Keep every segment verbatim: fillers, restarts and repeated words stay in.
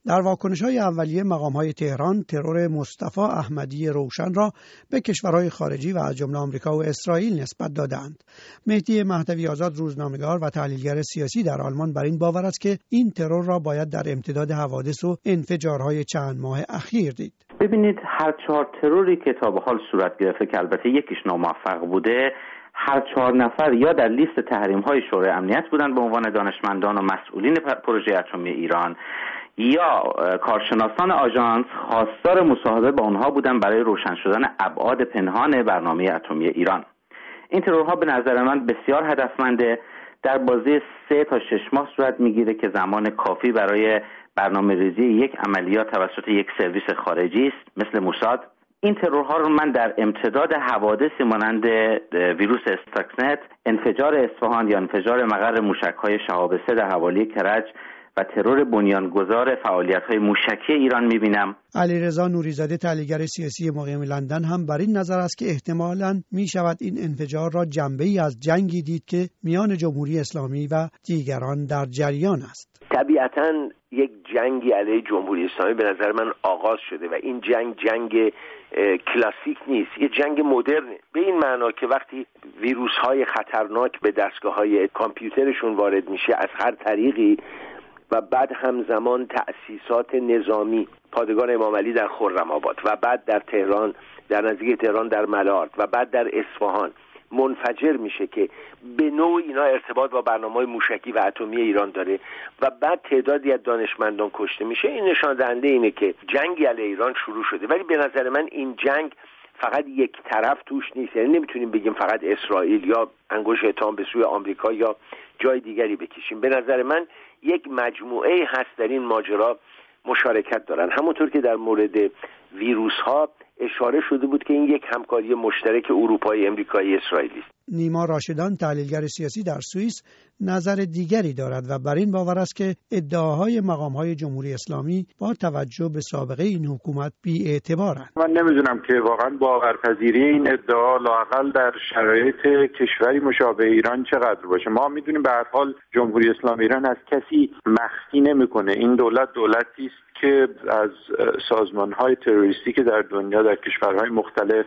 در واکنش‌های اولیه مقام‌های تهران، ترور مصطفی احمدی روشن را به کشورهای خارجی و از جمله آمریکا و اسرائیل نسبت دادند. مهدی مهدوی آزاد، روزنامه‌نگار و تحلیلگر سیاسی در آلمان، بر این باور است که این ترور را باید در امتداد حوادث و انفجارهای چند ماه اخیر دید. ببینید، هر چهار تروری که تا به حال صورت گرفته که البته یکیش ناموفق بوده، هر چهار نفر یا در لیست تحریم‌های شورای امنیت بودن به عنوان دانشمندان و مسئولین پروژه اتمی ایران، یا کارشناسان آژانس خواستار مصاحبه با آنها بودن برای روشن شدن ابعاد پنهان برنامه اتمی ایران. این ترورها به نظر من بسیار هدفمنده، در بازی سه تا شش ماه صورت میگیره که زمان کافی برای برنامه ریزی یک عملیات توسط یک سرویس خارجی است مثل موساد. این ترورها رو من در امتداد حوادثی مانند ویروس استاکسنت، انفجار اصفهان یا انفجار مقر موشک‌های شهاب سه در حوالی کرج و ترور بنیانگذار فعالیت‌های موشکی ایران می‌بینم. علیرضا نوری‌زاده، تحلیلگر سیاسی مقیم لندن، هم بر این نظر است که احتمالاً می‌شود این انفجار را جنبه‌ای از جنگی دید که میان جمهوری اسلامی و دیگران در جریان است. طبیعتاً یک جنگی علیه جمهوری اسلامی به نظر من آغاز شده و این جنگ جنگ کلاسیک نیست، یه جنگ مدرنه، به این معنا که وقتی ویروس‌های خطرناک به دستگاه‌های کامپیوترشون وارد میشه از هر طریقی و بعد همزمان تأسیسات نظامی، پادگان امام علی در خرم‌آباد و بعد در تهران، در نزدیک تهران در ملارد و بعد در اصفهان منفجر میشه که به نوع اینا ارتباط با برنامه‌های موشکی و اتمی ایران داره و بعد تعدادی از دانشمندان کشته میشه، این نشان دهنده اینه که جنگ علیه ایران شروع شده. ولی به نظر من این جنگ فقط یک طرف توش نیست، یعنی نمیتونیم بگیم فقط اسرائیل یا انگشت اتهام به سوی آمریکا یا جای دیگری بکشیم. به نظر من یک مجموعه هست در این ماجرا مشارکت دارن. همونطور که در مورد ویروس ها اشاره شده بود که این یک همکاری مشترک اروپایی، امریکایی، اسرائیلی است. نیما راشدان، تحلیلگر سیاسی در سوئیس، نظر دیگری دارد و بر این باور است که ادعاهای مقام‌های جمهوری اسلامی با توجه به سابقه این حکومت بی‌اعتبارند. من نمیدونم که واقعا باورپذیری این ادعا لااقل در شرایط کشوری مشابه ایران چقدر باشه. ما میدونیم به هر حال جمهوری اسلامی ایران از کسی مخفی نمیکنه. این دولت دولتی است که از سازمان‌های تروریستی که در دنیا در کشورهای مختلف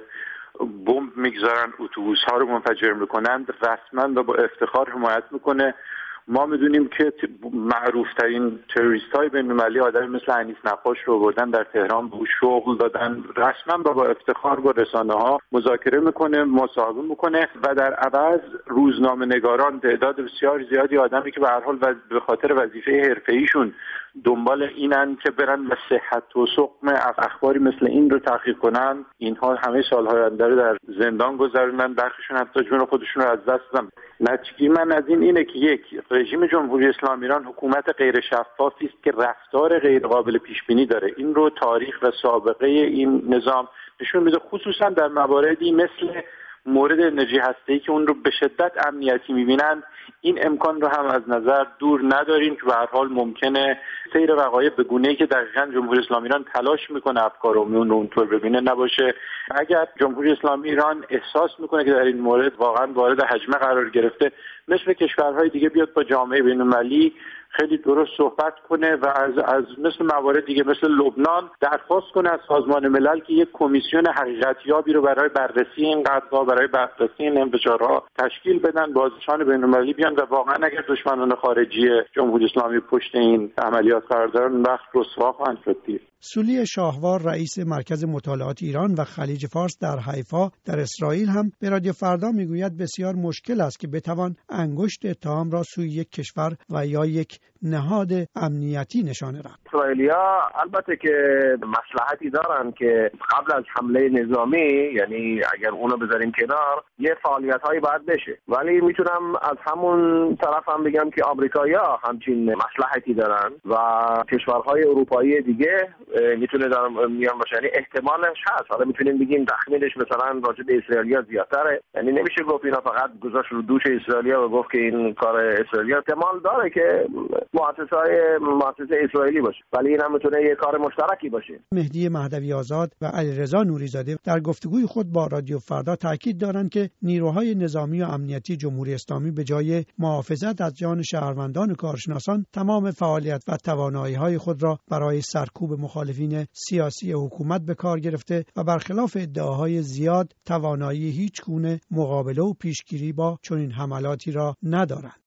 بمب میگذارن، اتوبوس‌ها رو منفجر میکنن، رسما و با افتخار حمایت میکنه. ما میدونیم که معروف‌ترین تروریست‌های بین‌المللی آدمی مثل انیس نقاش رو آوردن در تهران، به شغل دادن، رسما و با افتخار با رسانه‌ها مذاکره میکنه، مصاحبه میکنه و در عوض روزنامه‌نگاران، تعداد بسیار زیادی آدمی که به هر حال به خاطر وظیفه حرفه‌ایشون دنبال اینن که برن و صحت و سقم اخباری مثل این رو تحقیق کنن، اینها همه سال‌های آینده رو در زندان گذروندن، برخیشون حتی جون خودشون رو از دست دادن. نتیجه من از این اینه که یک، رژیم جمهوری اسلامی ایران حکومت غیر شفافی است که رفتار غیر قابل پیش بینی داره. این رو تاریخ و سابقه این نظام نشون میده، خصوصا در مواردی مثل مورد انرژی هسته‌ای که اون رو به شدت امنیتی می‌بینن. این امکان رو هم از نظر دور نداریم که به هر حال ممکنه سیر وقایع به گونه‌ای که دقیقاً جمهوری اسلامی ایران تلاش میکنه افکار عمومی رو اونطور ببینه نباشه. اگر جمهوری اسلامی ایران احساس میکنه که در این مورد واقعاً وارد حجمه قرار گرفته، مثل کشورهای دیگه بیاد با جامعه بین‌المللی خیلی درست صحبت کنه و از از مثل موارد دیگه مثل لبنان درخواست کنه از سازمان ملل که یک کمیسیون حقیقتیابی رو برای بررسی این قتل‌ها، برای بررسی این انفجارها تشکیل بدن، بازرسان بین‌المللی بیان و واقعا اگر دشمنان خارجی جمهوری اسلامی پشت این عملیات قرار دارن وقت رسوا خواهند شد. سولی شاهوار، رئیس مرکز مطالعات ایران و خلیج فارس در حیفا در اسرائیل، هم به رادیو فردا میگوید بسیار مشکل است که بتوان انگشت اتهام را سوی یک کشور و یا یک نهاد امنیتی نشانه رفت. اسرائیلیا البته که مصلحتی دارن که قبل از حمله نظامی، یعنی اگر اونو بذاریم کنار، یه فعالیت‌هایی باید بشه، ولی میتونم از همون طرف هم بگم که آمریکایی‌ها همچین مصلحتی دارن و کشورهای اروپایی دیگه میتونه در میان باشه، یعنی احتمالش هست. حالا میتونیم بگیم تخمینش مثلا راجع به اسرائیلیا زیادتره، یعنی نمیشه گفت اینا فقط گذاشت رو دوش اسرائیلیا و گفت که این کار اسرائیلیا. احتمال داره که مؤسسه‌های مؤسسه اسرائیلی باشه، ولی این هم میتونه یه کار مشترکی باشه. مهدی مهدوی آزاد و علیرضا نوری‌زاده در گفتگوی خود با رادیو فردا تاکید دارند که نیروهای نظامی و امنیتی جمهوری اسلامی به جای محافظت از جان شهروندان و کارشناسان تمام فعالیت و توانایی‌های خود را برای سرکوب مخالفین سیاسی حکومت به کار گرفته و برخلاف ادعاهای زیاد توانایی هیچ گونه مقابله و پیشگیری با چنین حملاتی را ندارند.